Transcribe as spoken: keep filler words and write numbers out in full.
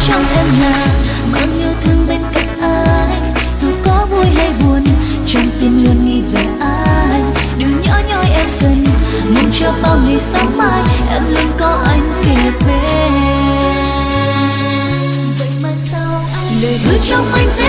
trong em là mang yêu thương bên cạnh anh, dù có vui hay buồn trong tim luôn nghĩ về anh. Đừng nhớ nhói em dần, mong cho bao ngày sáng mai em luôn có anh kề bên. Vậy mà sao anh lời hứa trong anh